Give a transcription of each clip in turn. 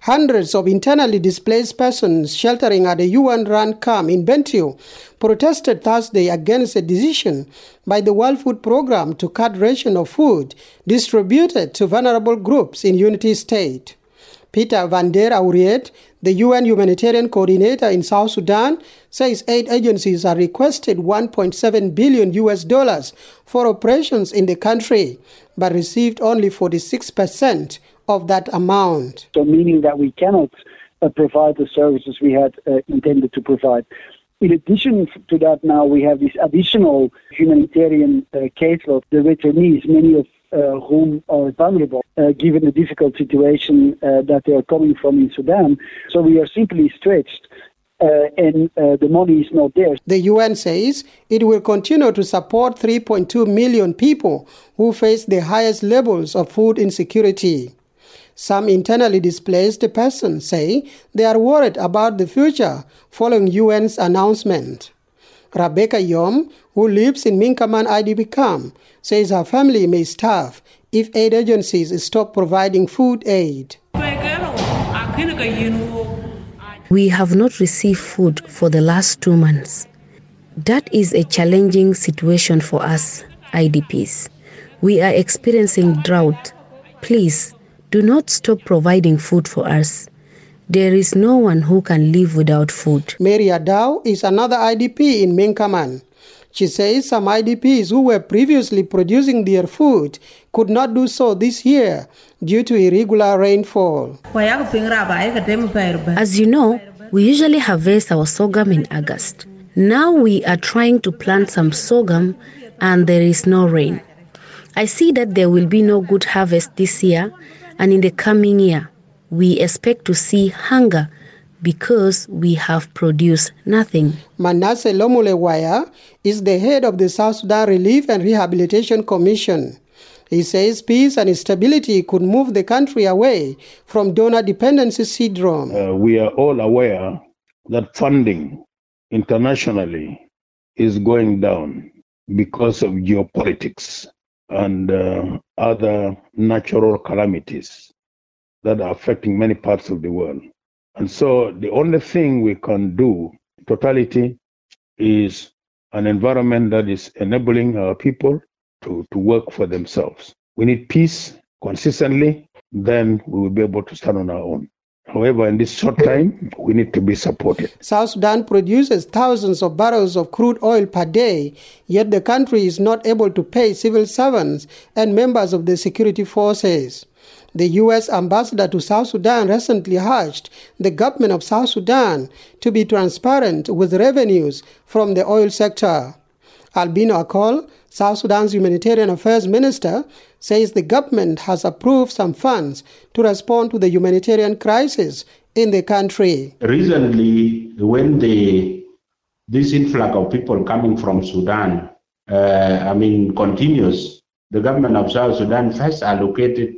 Hundreds of internally displaced persons sheltering at a UN-run camp in Bentiu protested Thursday against a decision by the World Food Programme to cut ration of food distributed to vulnerable groups in Unity State. Peter van der Auriet, the UN humanitarian coordinator in South Sudan, says aid agencies are requested $1.7 billion for operations in the country, but received only 46% of that amount. So meaning that we cannot provide the services we had intended to provide. In addition to that, now we have this additional humanitarian caseload, the returnees, many of whom are vulnerable, given the difficult situation that they are coming from in Sudan. So we are simply stretched, and the money is not there. The UN says it will continue to support 3.2 million people who face the highest levels of food insecurity. Some internally displaced persons say they are worried about the future following UN's announcement. Rebecca Yom, who lives in Minkaman IDP camp, says her family may starve if aid agencies stop providing food aid. We have not received food for the last 2 months. That is a challenging situation for us, IDPs. We are experiencing drought. Please, do not stop providing food for us. There is no one who can live without food. Maria Dow is another IDP in Minkaman. She says some IDPs who were previously producing their food could not do so this year due to irregular rainfall. As you know, we usually harvest our sorghum in August. Now we are trying to plant some sorghum and there is no rain. I see that there will be no good harvest this year, and in the coming year, we expect to see hunger because we have produced nothing. Manasseh Lomulewaya is the head of the South Sudan Relief and Rehabilitation Commission. He says peace and stability could move the country away from donor dependency syndrome. We are all aware that funding internationally is going down because of geopolitics and other natural calamities that are affecting many parts of the world. And so the only thing we can do, totality, is an environment that is enabling our people to work for themselves. We need peace consistently, then we will be able to stand on our own. However, in this short time, we need to be supported. South Sudan produces thousands of barrels of crude oil per day, yet the country is not able to pay civil servants and members of the security forces. The U.S. ambassador to South Sudan recently urged the government of South Sudan to be transparent with revenues from the oil sector. Albino Akol, South Sudan's humanitarian affairs minister, says the government has approved some funds to respond to the humanitarian crisis in the country. Recently, when this influx of people coming from Sudan, continues, the government of South Sudan first allocated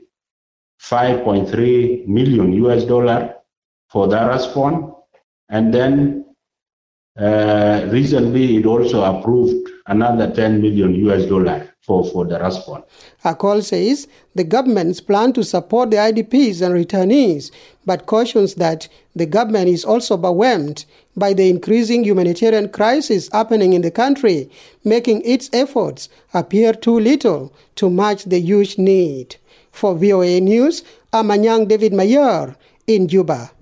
$5.3 million for the response, and then recently it also approved another $10 million for the response. Akol says the government's plan to support the IDPs and returnees, but cautions that the government is also overwhelmed by the increasing humanitarian crisis happening in the country, making its efforts appear too little to match the huge need. For VOA News, I'm Anyang David Mayer in Juba.